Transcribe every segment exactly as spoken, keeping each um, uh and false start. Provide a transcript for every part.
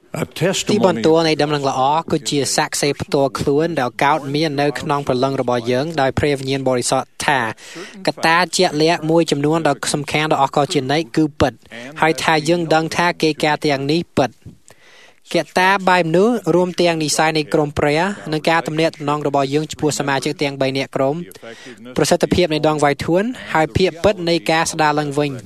ទីបន្ទាល់នៃដំណឹងល្អគឺជាសាក្សីផ្ទាល់ខ្លួនដែលកោតមាននៅក្នុងព្រលឹងរបស់យើងដោយព្រះវិញ្ញាណបរិសុទ្ធថាកត្តាជាក់លាក់មួយចំនួនដ៏សំខាន់ដ៏អស្ចារ្យជានិច្ចគឺពិតហើយថាយើងដឹងថាកិច្ចការទាំងនេះពិតកត្តាបែបនោះរួមទាំងនិស្ស័យនៃក្រុមព្រះនិងការទំនាក់ទំនងរបស់យើងចំពោះសមាជិកទាំងបីនាក់ក្រុមប្រសិទ្ធភាពនៃដងវាយធួនហើយភាពពិតនៃការស្ដារឡើងវិញ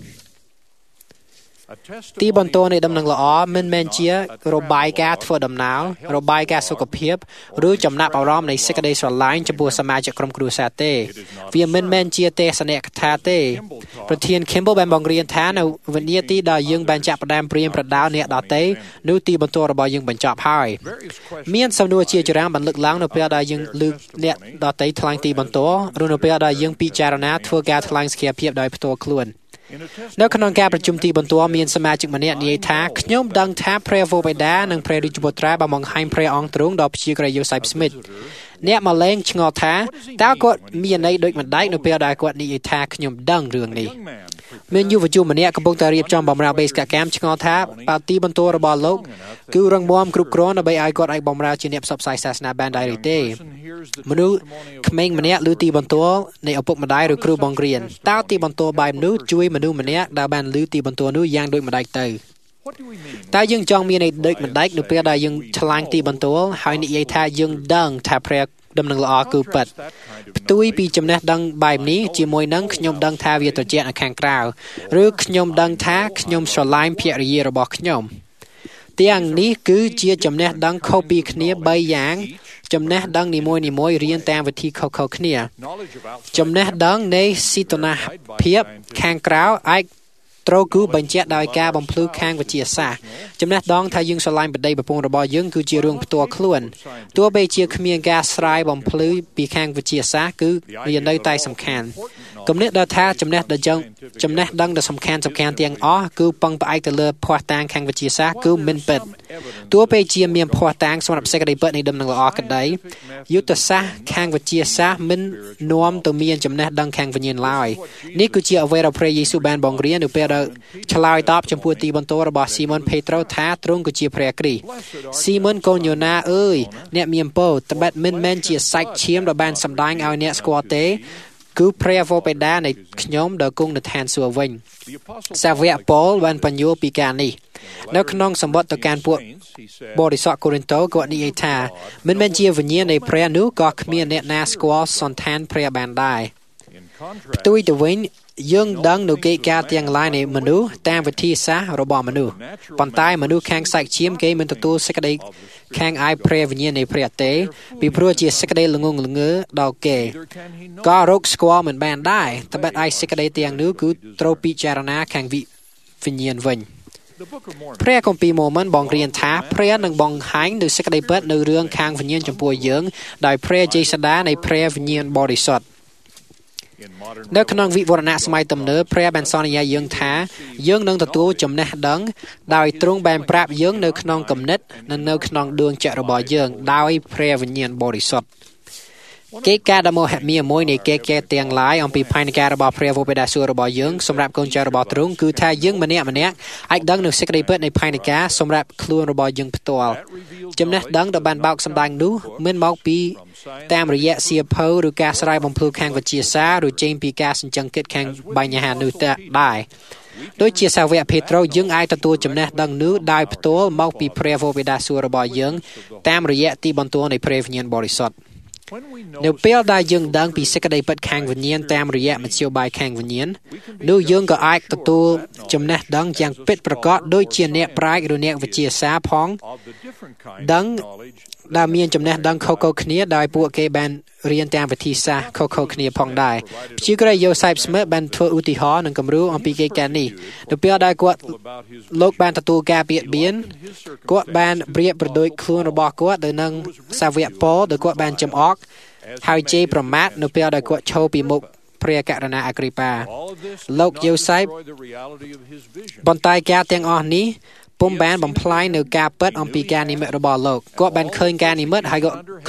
ទីបន្ទាល់នៃដំណឹងល្អមិនមែនជារបាយការណ៍ធ្វើដំណើររបាយការណ៍សុខភាពឬចំណាប់អារម្មណ៍នៃសេចក្តីស្រឡាញ់ចំពោះសមាជិកក្រុមគ្រួសារទេវាមិនមែនជាទេសនៈកថាទេប្រធាន Kimball បានបង្រៀនថានៅវិនាទីដែលយើងបានចាក់ផ្ដើមព្រាមប្រដៅអ្នកដទៃនោះទីបន្ទាល់របស់យើងបញ្ចប់ហើយមានសំណួរជាច្រើនបានលើកឡើងនៅពេលដែលយើងលើកអ្នកដទៃថ្លែងទីបន្ទាល់ឬនៅពេលដែលយើងពិចារណាធ្វើការថ្លែងសកម្មភាពដោយផ្ទាល់ខ្លួននៅក្នុងការប្រជុំទីបន្ទាល់មានសមាជិកម្នាក់និយាយថាខ្ញុំដឹងថាព្រះវរបិតានិងព្រះរាជបុត្រាបានបង្ហាញព្រះអង្គទ្រង់ដល់ព្យាក្រយូសៃស្មីតអ្នកមកលេងឆ្ងល់ថាតើគាត់មានន័យដូចម្ដេចនៅពេលដែលគាត់និយាយថាខ្ញុំដឹងរឿងនេះមានយុវជនម្នាក់កំពុងតែរៀបចំបម្រើបេសកកម្មឆ្ងល់ថាបើទីបន្ទាល់របស់លោកគឺរឹងមាំគ្រប់គ្រាន់ដើម្បីឲ្យគាត់អាចបម្រើជាអ្នកផ្សព្វផ្សាយសាសនាបានដែរឬទេមនុស្សក្មេងម្នាក់ឮទីបន្ទាល់នៃឪពុកម្ដាយឬគ្រូបង្រៀនតើទីបន្ទាល់បែបនោះជួយមនុស្សម្នាក់ដែលបានឮទីបន្ទាល់នោះយ៉ាងដូចម្ដេចទៅតើយើងចង់មានន័យដូចម្ដេចនៅពេលដែលយើងឆ្លាញ់ទីបន្ទាល់ហើយនិយាយថាយើងដឹងថាព្រះដំណឹងល្អគឺពិតផ្ទុយពីចំណេះដឹងបែបនេះជាមួយនឹងខ្ញុំដឹងថាវាត្រជាក់នៅខាងក្រៅឬខ្ញុំដឹងថាខ្ញុំស្រឡាញ់ភរិយារបស់ខ្ញុំទាំងនេះគឺជាចំណេះដឹងខុសពីគ្នាបីយ៉ាងចំណេះដឹងនីមួយៗរៀនតាមវិធីខុសៗគ្នាចំណេះដឹងនៃសីតុណ្ហភាពខាងក្រៅអាចត្រូវគឺបញ្ជាក់ដោយការបំភ្លឺខាងវិទ្យាសាស្ត្រចំណេះដឹងថាយើងស្រឡាញ់ប្តីប្រពន្ធរបស់យើងគឺជារឿងផ្ទាល់ខ្លួនទោះបីជាគ្មានការស្រាយបំភ្លឺពីខាងវិទ្យាសាស្ត្រគឺវានៅតែសំខាន់គំនិតដែលថាចំណេះដឹងចំណេះដឹងដ៏សំខាន់សំខាន់ទាំងអស់គឺពឹងផ្អែកទៅលើភស្តុតាងខាងវិទ្យាសាស្ត្រគឺមិនពិតទោះបីជាមានភស្តុតាងសម្រាប់សេចក្តីពិតនៃដំណឹងល្អក្តីយុទ្ធសាស្ត្រខាងវិទ្យាសាស្ត្រមិននាំទៅមានចំណេះដឹងខាងវិញ្ញាណឡើយនេះគឺជាអ្វីដែលព្រះយេស៊ូវបានបង្រៀននៅពេលដែលឆ្លើយតបចំពោះទីបន្ទាល់របស់ស៊ីម៉ុនភេត្រូថាទ្រង់គឺជាព្រះគ្រីស្ទស៊ីម៉ុនកូនយ៉ូណាអើយអ្នកមានពរត្បិតមិនមែនជាសាច់ឈាមដែលបានសម្ដែងឲ្យអ្នកស្គាល់ទេគឺព្រះវរបិតានៃខ្ញុំដែលគង់នៅឋានសួគ៌វិញសាវកប៉ូលបានបញ្យល់ពីការនេះនៅក្នុងសម្បត្តិទៅកាន់ពួកបរិស័ទកូរិនតូគាត់និយាយថាមិនមែនជាវិញ្ញាណនៃព្រះនោះក៏គ្មានអ្នកណាស្គាល់សន្តានព្រះបានដែរផ្ទុយទៅវិញយើងដឹងនូវកិច្ចការទាំងឡាយនៃមនុស្សតាមវិធីសាស្ត្ររបស់មនុស្សប៉ុន្តែមនុស្សខាងសាច់ឈាមគេមិនទទួលសេចក្តីខាងឯព្រះវិញ្ញាណនៃព្រះទេពីព្រោះជាសេចក្តីល្ងងល្ងើដល់គេក៏រកស្គាល់មិនបានដែរត្បិតឯសេចក្តីទាំងនោះគឺត្រូវពិចារណាខាងវិញ្ញាណវិញព្រះគម្ពីរម៉ូមិនបង្រៀនថាព្រះនឹងបង្ហាញនូវសេចក្តីពិតនៅរឿងខាងវិញ្ញាណចំពោះយើងដោយព្រះចេស្តានៃព្រះវិញ្ញាណបរិសុទ្ធនៅក្នុងវិវរណៈសម័យទំនើបព្រះបានសន្យាយើងថាយើងនឹងទទួលចំណេះដឹងដោយទ្រង់បានប្រាប់យើងនៅក្នុងគំនិតនិងនៅក្នុងដួងចិត្តរបស់យើងដោយព្រះវិញ្ញាណបរិសុទ្ធកិច្ចការដ៏មហិមាមួយនៃកិច្ចការទាំងឡាយអំពីផែនការរបស់ព្រះវរបិតាសួគ៌របស់យើងសម្រាប់កូនចៅរបស់ទ្រង់គឺថាយើងម្នាក់ម្នាក់អាចដឹងនូវសេចក្តីពិតនៃផែនការសម្រាប់ខ្លួនរបស់យើងផ្ទាល់ចំណេះដឹងដែលបានបោកសម្ដែងនោះមិនមកពីតាមរយៈសៀវភៅឬការស្រាយបំភ្លឺខាងវិទ្យាសាស្ត្រឬចេញពីការសញ្ជឹងគិតខាងបញ្ហានោះដែរដូចជាសាវកពេត្រុសយើងអាចទទួលចំណេះដឹងនោះដោយផ្ទាល់មកពីព្រះវរបិតាសួគ៌របស់យើងតាមរយៈទីបន្ទាល់នៃព្រះវិញ្ញាណបរិសុទ្ធនៅពេលដែលយើងដឹងពីសេចក្តីពិតខាងវិញ្ញាណតាមរយៈមធ្យោបាយខាងវិញ្ញាណនោះយើងក៏អាចទទួលចំណេះដឹងយ៉ាងពិតប្រាកដដូចជាអ្នកប្រាជ្ញឬអ្នកវិទ្យាសាស្ត្រផងដឹងដែលមានចំណេះដឹងខុសៗគ្នាដោយពួកគេបានរៀនតាមវិធីសាស្ត្រខុសៗគ្នាផងដែរព្យាក្រយូសៃស្មីតបានធ្វើឧទាហរណ៍និងគំរូអំពីកិច្ចការនេះនៅពេលដែលគាត់លោកបានទទួលការបៀតបៀនគាត់បានប្រៀបប្រដូចខ្លួនរបស់គាត់ទៅនឹងសាវកប៉ូលដែលគាត់បានចំអកហើយជេរប្រមាថនៅពេលដែលគាត់ឈរពីមុខព្រះករុណាអគ្រីប៉ាលោកយូសៃបន្តែការទាំងអស់នេះពុំបានបំផ្លាញនៅការពិតអំពីការនិមិត្តរបស់លោកគាត់បានឃើញការនិមិត្តហើយក៏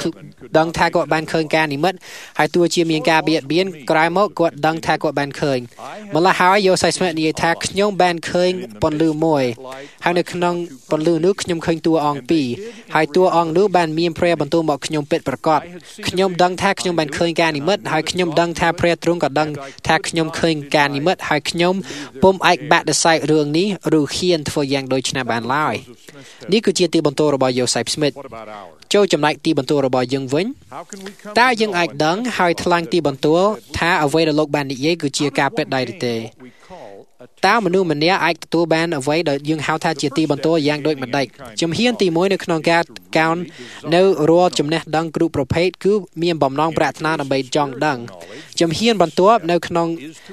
ដឹងថាគាត់បានឃើញការនិមិត្តហើយទោះជាមានការបៀតបៀនក្រោយមកគាត់ដឹងថាគាត់បានឃើញម្ល៉េះហើយយូសេហ្វស្មីតនិយាយថាខ្ញុំបានឃើញពន្លឺមួយហើយនៅក្នុងពន្លឺនោះខ្ញុំឃើញតួអង្គពីរហើយតួអង្គនោះបានមានព្រះបន្ទូលមកខ្ញុំពិតប្រាកដខ្ញុំដឹងថាខ្ញុំបានឃើញការនិមិត្តហើយខ្ញុំដឹងថាព្រះទ្រង់ក៏ដឹងថាខ្ញុំឃើញការនិមិត្តហើយខ្ញុំពុំអាចបាក់ដសែករឿងនេះឬហ៊ានធ្វើយ៉ាងដូចណាបានឡើយនេះគឺជាទីបន្ទូលរបស់យូសេហ្វស្មីតចូលចំណែកទីបន្ទូលរបស់យើងវិញតើយើងអាចដឹងហើយថ្លែងទីបន្ទូលថាអ្វីដែលលោកបាននិយាយគឺជាការពិតដែរឬទេតើមនុស្សម្នាក់អាចទទួលបានអ្វីដែលយើងហៅថាជាទីបន្ទូលយ៉ាងដូចម្តេចជំហានទីមួយនៅក្នុងការកោននៅរាល់ចំណេះដឹងគ្រប់ប្រភេទគឺមានបំណងប្រាថ្នាដើម្បីចង់ដឹងជំហានបន្ទាប់នៅក្នុង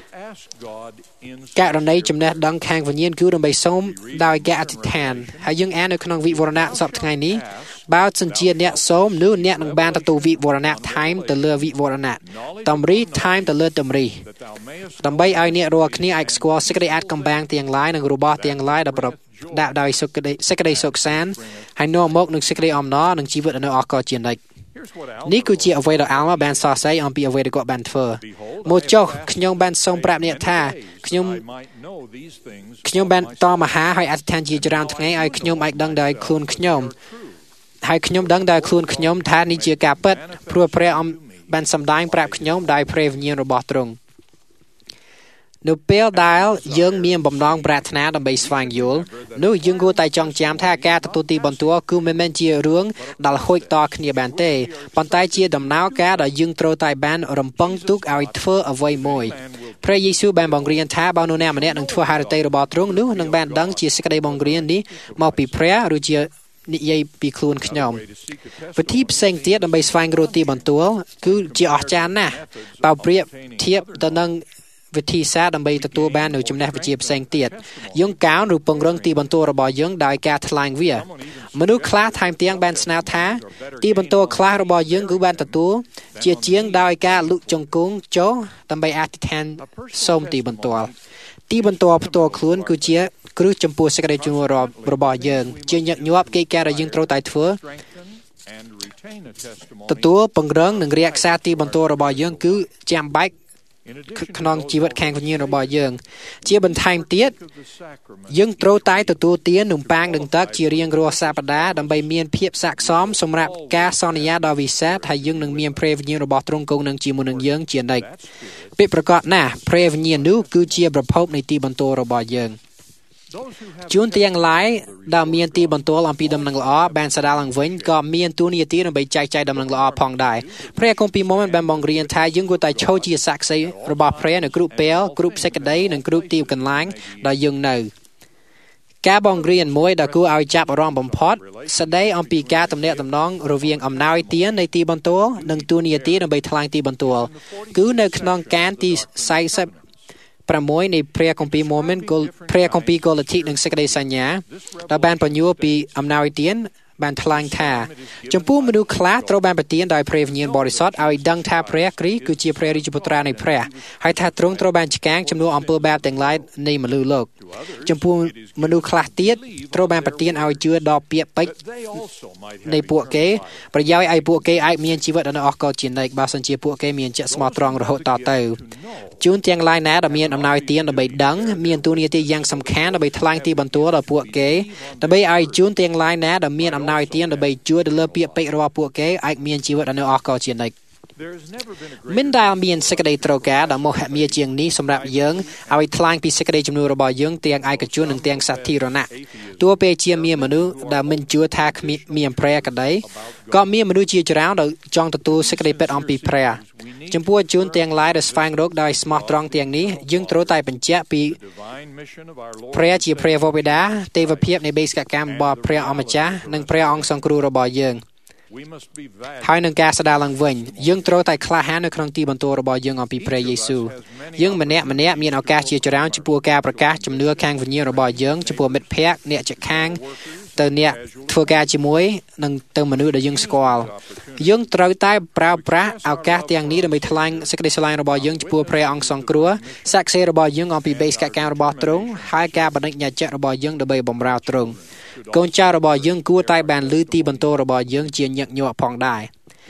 ករណីចំណេះដឹងខាងវិញ្ញាណគឺដើម្បីសូមដោយការអធិដ្ឋានហើយយើងអាននៅក្នុងវិវរណៈសប្តាហ៍ថ្ងៃនេះបើសិនជាអ្នកសូមនោះអ្នកនឹងបានទទួលវិវរណៈថែមទៅលើវិវរណៈតម្រីថែមទៅលើតម្រីដើម្បីឲ្យអ្នករាល់គ្នាអាចស្គាល់សេចក្តីអាចកំបាំងទាំងឡាយនិងរបស់ទាំងឡាយដែលប្រដាក់ដោយសេចក្តីសេចក្តីសុខសាន្តហើយនាំមកនឹងសេចក្តីអំណរនិងជីវិតនៅអកលជានិច្ចនេះគឺជាអ្វីដែលអាល់ម៉ាបានសរសេរអំពីអ្វីដែលគាត់បានធ្វើមកចុះខ្ញុំបានសូមប្រាប់អ្នកថាខ្ញុំខ្ញុំបានតមហាហើយអធិដ្ឋានជាច្រើនថ្ងៃឲ្យខ្ញុំអាចដឹងដោយខ្លួនខ្ញុំហើយខ្ញុំដឹងដោយខ្លួនខ្ញុំថានេះជាការពិតព្រោះព្រះអង្គបានសម្ដែងប្រាប់ខ្ញុំដោយព្រះវិញ្ញាណរបស់ទ្រង់នៅពេលដែលយើងមានបំណងប្រាថ្នាដើម្បីស្វែងយល់នោះយើងគួរតែចងចាំថាការទទួលទីបន្ទាល់គឺមិនមែនជារឿងដែលហួចតគ្នាបានទេប៉ុន្តែជាដំណើរការដែលយើងត្រូវតែបានរំពឹងទុកឲ្យធ្វើអ្វីមួយព្រះយេស៊ូវបានបង្រៀនថាបើនរណាម្នាក់នឹងធ្វើហឫទ័យរបស់ទ្រង់នោះនឹងបានដឹងជាសេចក្តីបង្រៀននេះមកពីព្រះឬជានិយាយពីខ្លួនខ្ញុំវិធីផ្សេងទៀតដើម្បីស្វែងរកទីបន្ទាល់គឺជាអស្ចារ្យណាស់បើប្រៀបធៀបទៅនឹងវិធីសាស្ត្រដើម្បីទទួលបាននូវចំណេះវិជ្ជាផ្សេងទៀតយើងកោនឬពង្រឹងទីបន្ទាល់របស់យើងដោយការថ្លែងវាមនុស្សខ្លះថែមទាំងបានស្នើថាទីបន្ទាល់ខ្លះរបស់យើងគឺបានទទួលជាជាងដោយការលុកជង្គង់ចុះដើម្បីអធិដ្ឋានសូមទីបន្ទាល់ទីបន្ទាល់ផ្ទាល់ខ្លួនគឺជាគ្រឹះចំពោះសេចក្តីជំនឿរបស់យើងជាញឹកញាប់កិច្ចការដែលយើងត្រូវតែធ្វើទទួលពង្រឹងនិងរក្សាទីបន្ទាល់របស់យើងគឺចាំបាច់ក្នុងជីវិតខាងវិញ្ញាណរបស់យើងជាបន្ថែមទៀតយើងត្រូវតែទទួលទាននំប៉័ងនិងទឹកជារៀងរាល់សប្តាហ៍ដើម្បីមានភាពស័ក្តិសមសម្រាប់ការសន្យាដ៏វិសេសថាយើងនឹងមានព្រះវិញ្ញាណរបស់ទ្រង់គង់នឹងជាមួយនឹងយើងជានិច្ចពិតប្រាកដណាស់ព្រះវិញ្ញាណនោះគឺជាប្រភពនៃទីបន្ទាល់របស់យើងជួនទាំងឡាយដែលមានទីបន្ទាល់អំពីដំណឹងល្អបានស្ដារឡើងវិញក៏មានទួនាទីដើម្បីចែកចាយដំណឹងល្អផងដែរព្រះគម្ពីរម៉ូមិនបានបង្រៀនថាយើងគួរតែឈរជាសាក្សីរបស់ព្រះនៅគ្រប់ពេលគ្រប់សេចក្តីនិងគ្រប់ទីកន្លែងដែលយើងនៅការបង្រៀនមួយដែលគួរឲ្យចាប់អារម្មណ៍បំផុតស្ដីអំពីការទំនាក់ទំនងរវាងអំណោយទាននៃទីបន្ទាល់និងទួនាទីដើម្បីថ្លែងទីបន្ទាល់គឺនៅក្នុងកានទីសីសិបប្រាំមួយនៃព្រះគម្ពីរម៉ូមិនព្រះគម្ពីរកូឡាធីនិងសេចក្តីសញ្ញាដែលបានបញ្យល់ពីអំណោយទានបានថ្លែងថាចំពោះមនុស្សខ្លះត្រូវបានប្រទានដោយព្រះវិញ្ញាណបរិសុទ្ធឲ្យដឹងថាព្រះគ្រីស្ទគឺជាព្រះរាជបុត្រានៃព្រះហើយថាទ្រង់ត្រូវបានឆ្កាងចំនួនអំពើបាបទាំងឡាយនៃមនុស្សលោកចំពោះមនុស្សខ្លះទៀតត្រូវបានប្រទានឲ្យជឿដល់ពាក្យពេចន៍នៃពួកគេប្រយោជន៍ឲ្យពួកគេអាចមានជីវិតនៅអកលជានិច្ចបើសិនជាពួកគេមានចិត្តស្មោះត្រង់រហូតតទៅជួនទាំងឡាយណាដែលមានអំណោយទានដើម្បីដឹងមានទួនាទីយ៉ាងសំខាន់ដើម្បីថ្លែងទីបន្ទាល់ដល់ពួកគេដើម្បីឲ្យជួនទាំងឡាយណាដែលមានអំណោយទានដើម្បីជួយទៅលើពាក្យពេចន៍របស់ពួកគេអាចមានជីវិតនៅអកលជានិច្ចមិនដែលមានសេចក្តីត្រូវការដ៏មហិមាជាងនេះសម្រាប់យើងឲ្យថ្លែងពីសេចក្តីជំនឿរបស់យើងទាំងឯកជននិងទាំងសាធារណៈទោះពេលជាមានមនុស្សដែលមិនជឿថាគ្មានព្រះក្តីក៏មានមនុស្សជាច្រើនដែលចង់ទទួលសេចក្តីពិតអំពីព្រះចំពោះជនទាំងឡាយដែលស្វែងរកដោយស្មោះត្រង់ទាំងនេះយើងត្រូវតែបញ្ជាក់ពីព្រះជាព្រះវរបិតាទេវភាពនៃបេសកកម្មរបស់ព្រះអម្ចាស់និងព្រះអង្គសង្គ្រោះរបស់យើងហើយនឹងការស្ដារឡើងវិញយើងត្រូវតែក្លាហាននៅក្នុងទីបន្ទាល់របស់យើងអំពីព្រះយេស៊ូវយើងម្នាក់ម្នាក់មានឱកាសជាច្រើនចំពោះការប្រកាសជំនឿខាងវិញ្ញាណរបស់យើងចំពោះមិត្តភ័ក្តិអ្នកជិតខាងទៅអ្នកធ្វើការជាមួយនឹងទៅមនុស្សដែលយើងស្គាល់យើងត្រូវតែប្រើប្រាស់ឱកាសទាំងនេះដើម្បីថ្លែងសេចក្តីស្រឡាញ់របស់យើងចំពោះព្រះអង្គសង្គ្រោះសាក្សីរបស់យើងអំពីបេសកកម្មរបស់ទ្រង់ហើយការបដិញ្ញាចិត្តរបស់យើងដើម្បីបម្រើទ្រង់កូនចៅរបស់យើងគួរតែបានឮទីបន្ទាល់របស់យើងជាញឹកញាប់ផងដែរ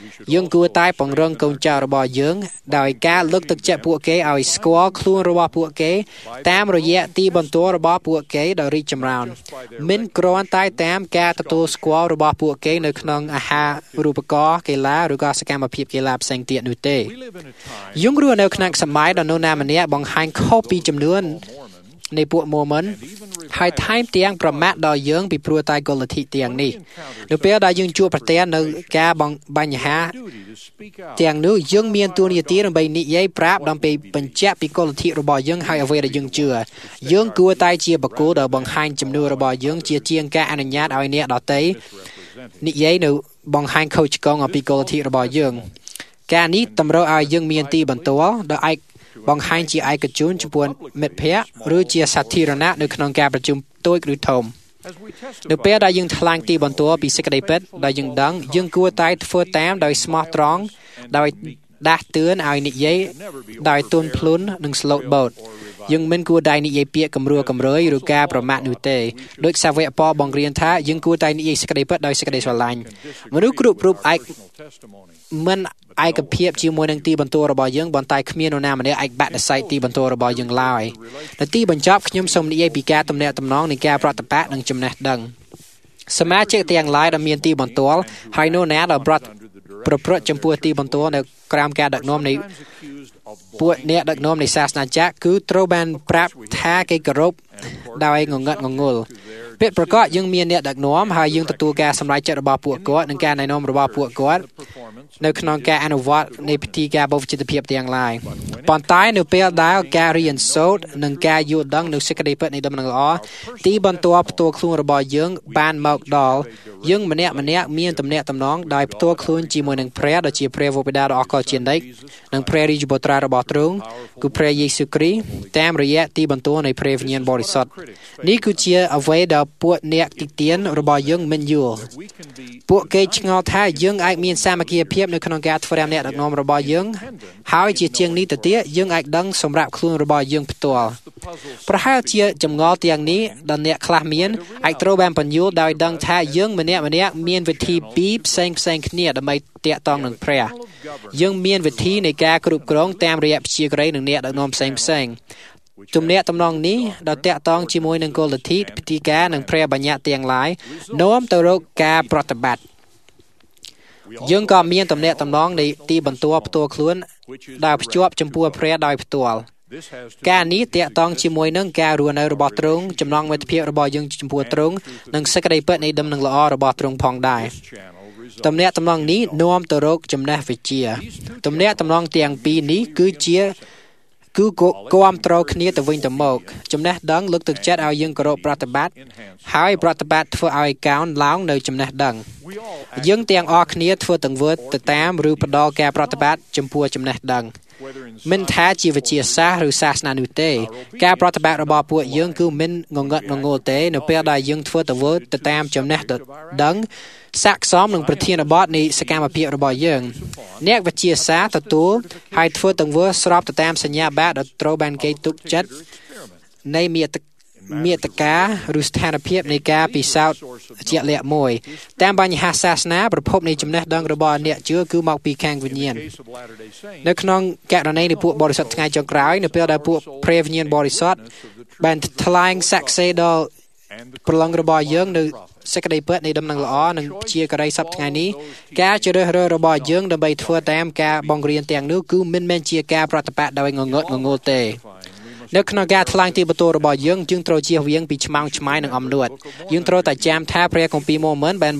យើងគួរតែពង្រឹងកូនចៅរបស់យើងដោយការលើកទឹកចិត្តពួកគេឲ្យស្គាល់ខ្លួនរបស់ពួកគេតាមរយៈទីបន្ទាល់របស់ពួកគេដោយរីកចម្រើនមិនគ្រាន់តែតាមការទទួលស្គាល់របស់ពួកគេនៅក្នុងអាហារូបករណ៍កីឡាឬក៏សកម្មភាពកីឡាផ្សេងទៀតនោះទេយើងរស់នៅក្នុងសម័យដែលនរណាម្នាក់បង្ហាញខុសពីចំនួននៃពួកម៉ូមិនហើយថែមទាំងប្រមាថដល់យើងពីព្រោះតែគោលលទ្ធិទាំងនេះនៅពេលដែលយើងជួបប្រទះនៅការបញ្ហាទាំងនោះយើងមានទួនាទីដើម្បីនិយាយប្រាប់ដើម្បីបញ្ជាក់ពីគោលលទ្ធិរបស់យើងហើយអ្វីដែលយើងជឿយើងគួរតែជាបុគ្គលដែលបង្ហាញជំនឿរបស់យើងជាជាងការអនុញ្ញាតឲ្យអ្នកដទៃនិយាយនៅបង្ហាញខុសឆ្គងអំពីគោលលទ្ធិរបស់យើងការនេះតម្រូវឲ្យយើងមានទីបន្ទាល់ដែលអាចបង្ហាញជាឯកជនចំពោះមិត្តភ័ក្តិឬជាសាធារណៈនៅក្នុងការប្រជុំតូចឬធំនៅពេលដែលយើងថ្លែងទីបន្ទាល់ពីសេចក្តីពិតដែលយើងដឹងយើងគួរតែធ្វើតាមដោយស្មោះត្រង់ដោយដាស់តឿនឲ្យនិយាយដោយទន់ភ្លន់និងស្លូតបូតយើងមិនគួរតែនិយាយពាក្យគំរួគំរើយឬការប្រមាថនោះទេដោយសាវកប៉បង្រៀនថាយើងគួរតែនិយាយសេចក្តីពិតដោយសេចក្តីស្រឡាញ់មនុស្សគ្រប់រូបឯកមិនឯកភាពជាមួយនឹងទីបន្ទាល់របស់យើងប៉ុន្តែគ្មាននរណាម្នាក់ឯកបដិសេធទីបន្ទាល់របស់យើងឡើយនៅទីបញ្ចប់ខ្ញុំសូមនិយាយពីការទំនាក់ទំនងនៃការប្រតិបត្តិនិងចំណេះដឹងសមាជិកទាំងឡាយដែលមានទីបន្ទាល់ហើយនរណាដែលប្រប្រព្រឹត្តចំពោះទីបន្ទាល់នៅក្រោមការដឹកនាំនៃពួកអ្នកដឹកនាំនៃសាសនាចាក់គឺត្រូវបានប្រាប់ថាគេគោរពដោយងងឹតងងល់ពាក្យប្រកាសយើងមានអ្នកដឹកនាំហើយយើងទទួលការសម្រេចចិត្តរបស់ពួកគាត់និងការណែនាំរបស់ពួកគាត់នៅក្នុងការអនុវត្តនៃពិធីការបូជាភាពទាំងឡាយប៉ុន្តែនៅពេលដែលការរៀនសូត្រនិងការយល់ដឹងនូវសេចក្តីពិតនៃដំណឹងល្អទីបន្ទាល់ផ្ទាល់ខ្លួនរបស់យើងបានមកដល់យើងម្នាក់ម្នាក់មានទំនាក់ទំនងដោយផ្ទាល់ខ្លួនជាមួយនឹងព្រះដ៏ជាព្រះវរបិតាដ៏អស្ចារ្យជានិច្ចនិងព្រះរាជបុត្រារបស់ទ្រង់គឺព្រះយេស៊ូវគ្រីស្ទតាមរយៈទីបន្ទាល់នៃព្រះវិញ្ញាណបរិសុទ្ធនេះគឺជាអ្វីដែលពួកអ្នកទីទានរបស់យើងមិនយល់ពួកគេឆ្ងល់ថាយើងអាចមានសាមគ្គីភាពនៅក្នុងការធ្វើតាមអ្នកដឹកនាំរបស់យើងហើយជាជាងនេះទៅទៀតយើងអាចដឹងសម្រាប់ខ្លួនរបស់យើងផ្ទាល់ប្រហែលជាចម្ងល់ទាំងនេះដែលអ្នកខ្លះមានអាចត្រូវបានបញ្យល់ដោយដឹងថាយើងម្នាក់ម្នាក់មានវិធីពីរផ្សេងផ្សេងគ្នាដើម្បីតាក់ទងនឹងព្រះយើងមានវិធីនៃការគ្រប់គ្រងតាមរយៈព្យាក្រៃនិងអ្នកដឹកនាំផ្សេងផ្សេងទំនាក់ទំនងនេះដែលតាក់ទងជាមួយនឹងគោលលទ្ធិពិធីការនិងព្រះបញ្ញត្តិទាំងឡាយនាំទៅរកការប្រតិបត្តិយើងក៏មានទំនាក់ទំនងនៃទីបន្ទាល់ផ្ទាល់ខ្លួនដែលភ្ជាប់ចំពោះព្រះដោយផ្ទាល់ការនេះតាក់ទងជាមួយនឹងការរស់នៅរបស់ទ្រង់ចំណងមិត្តភាពរបស់យើងចំពោះទ្រង់និងសេចក្តីពិតនៃដំណឹងល្អរបស់ទ្រង់ផងដែរទំនាក់ទំនងនេះនាំទៅរកចំណេះវិជ្ជាទំនាក់ទំនងទាំងពីរនេះគឺជាគឺគាំទ្រគ្នាទៅវិញទៅមកចំណេះដឹងលើកទឹកចិត្តឲ្យយើងគោរពប្រតិបត្តិហើយប្រតិបត្តិធ្វើឲ្យកោនឡើងនៅចំណេះដឹងយើងទាំងអស់គ្នាធ្វើទាំងវើទៅតាមឬផ្ដល់ការប្រតិបត្តិចំពោះចំណេះដឹងមិនថាជាវិទ្យាសាស្ត្រឬសាសនានោះទេការប្រតិបត្តិរបស់ពួកយើងគឺមិនងងឹតងងល់ទេនៅពេលដែលយើងធ្វើទៅវើទៅតាមចំណេះដឹងស័ក្តិសមនឹងប្រធានបទនៃសកម្មភាពរបស់យើងអ្នកវិទ្យាសាស្ត្រទទួលហើយធ្វើទាំងវើស្របទៅតាមសញ្ញាបត្រដែលត្រូវបានគេទុកចិត្តនៃមេតមេតកាឬស្ថានភាពនៃការពិសោធន៍ជាក់លាក់មួយតាមបញ្ហាសាសនាប្រភពនៃចំណេះដឹងរបស់អ្នកជឿគឺមកពីខាងវិញ្ញាណនៅក្នុងករណីនៃពួកបរិសុទ្ធថ្ងៃចុងក្រោយនៅពេលដែលពួកព្រះវិញ្ញាណបរិសុទ្ធបានថ្លែងសាក្សីដល់ប្រឡងរបស់យើងនៅសេចក្តីពិតនៃដំណឹងល្អនិងព្យាក្រៃសពថ្ងៃនេះការជ្រើសរើសរបស់យើងដើម្បីធ្វើតាមការបង្រៀនទាំងនោះគឺមិនមែនជាការប្រតិបត្តិដោយងងឹតងងល់ទេនៅក្នុងការថ្លែងទីបន្ទាល់របស់យើងយើងត្រូវជៀសវាងពីឆ្មោងឆ្មៃនិងអំនួតយើងត្រូវតែចាំថាព្រះគម្ពីរម៉ូមិនបាន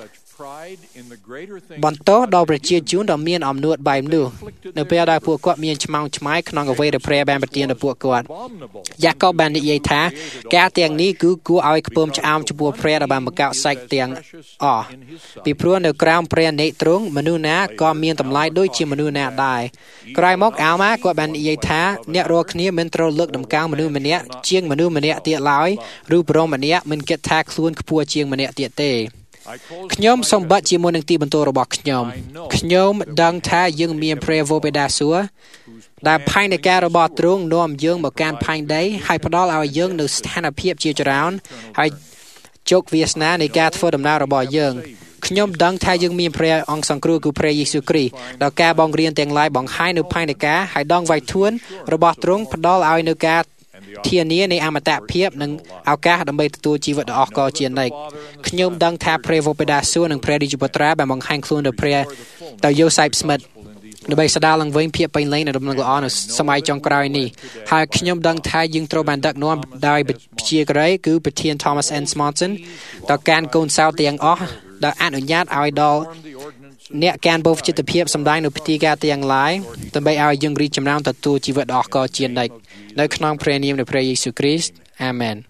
បន្តដល់ប្រជាជនដែលមានអំនួតបែបនោះនៅពេលដែលពួកគាត់មានឆ្មោងឆ្មៃក្នុងអ្វីដែលព្រះបានប្រទានដល់ពួកគាត់យ៉ាកបបាននិយាយថាការទាំងនេះគឺគួរឲ្យខ្ពើមឆ្អោមចំពោះព្រះដែលបានបង្កើតសាច់ទាំងអស់ពីព្រោះនៅក្រោមព្រះនេត្រង់មនុស្សណាក៏មានតម្លៃដូចជាមនុស្សណាដែរក្រោយមកអាល់ម៉ាគាត់បាននិយាយថាអ្នករាល់គ្នាមិនត្រូវលើកតម្កើងមនុស្សម្នាក់ជាងមនុស្សម្នាក់ទៀតឡើយឬព្រមម្នាក់មិនគិតថាខ្លួនខ្ពស់ជាងម្នាក់ទៀតទេខ្ញុំសូមបិទជាមួយនឹងទីបន្ទាល់របស់ខ្ញុំខ្ញុំដឹងថាយើងមានព្រះវរបិតាសួគ៌ដែលផែននៃការរបស់ទ្រង់នាំយើងមកកាន់ផែនដីហើយផ្ដល់ឲ្យយើងនូវស្ថានភាពជាច្រើនហើយជោគវាសនានៃការធ្វើដំណើររបស់យើងខ្ញុំដឹងថាយើងមានព្រះអង្គសង្គ្រោះគឺព្រះយេស៊ូវគ្រីស្ទដល់ការបង្រៀនទាំងឡាយបង្ហាញនៅផែនការហើយដងវាយធួនរបស់ទ្រង់ផ្ដល់ឲ្យនៅការធានានៃអមតភាពនិងឱកាសដើម្បីទទួលជីវិតដ៏អស្ចារ្យជានិច្ចខ្ញុំដឹងថាព្រះវរបិតាសួគ៌និងព្រះរាជបុត្រាបានបង្ហាញខ្លួនដល់ព្រះដល់យូសែបស្មិតដើម្បីស្ដារឡើងវិញភាពពេញលេញនៃដំណឹងល្អនៅសម័យចុងក្រោយនេះហើយខ្ញុំដឹងថាយើងត្រូវបានដឹកនាំដោយព្យាក្រៃគឺប្រធាន Thomas N. Smonson ដល់ការកូនសោទាំងអស់ដែលអនុញ្ញាតឲ្យដល់អ្នកកានបូវចិត្តភាពសម្ដែងនៅពិធីការទាំងឡាយដើម្បីឲ្យយើងរីកចម្រើនទទួលជីវិតដ៏អស្ចារ្យជានិច្ចនៅក្នុងព្រះនាមនៃព្រះយេស៊ូវគ្រីស្ទអាមែន